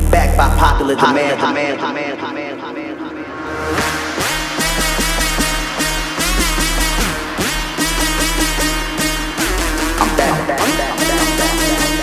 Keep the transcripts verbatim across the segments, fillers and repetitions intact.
Backed by popular demand, demand, demand, demand, demand. I'm back, back, back, back, back, back.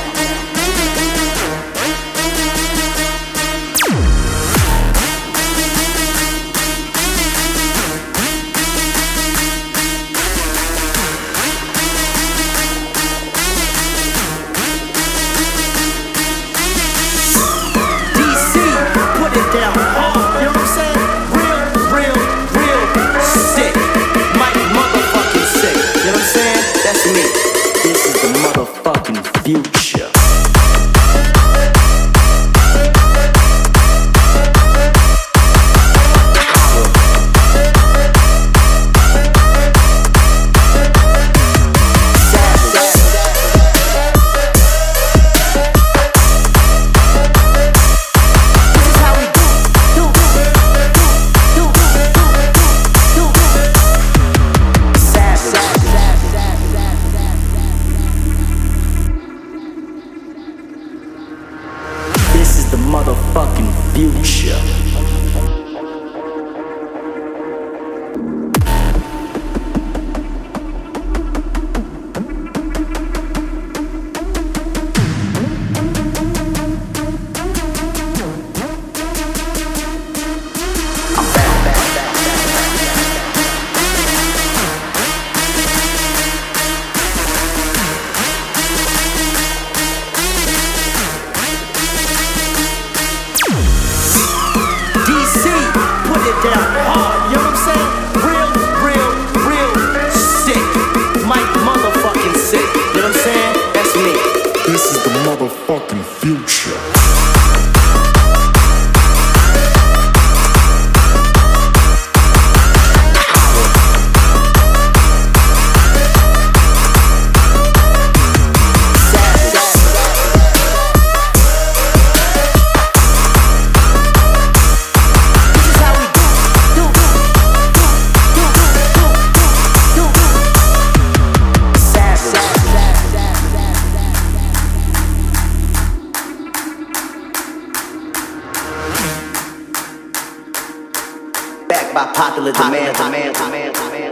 Down hard, you know what I'm saying? Real, real, real sick. Mike motherfucking sick. You know what I'm saying? That's me. This is the motherfucking future. This is the motherfucking future. Down hard, you know what I'm saying? Real, real, real sick. Mike motherfucking sick. You know what I'm saying? That's me. This is the motherfucking future. Backed by popular demand, demand, demand, demand.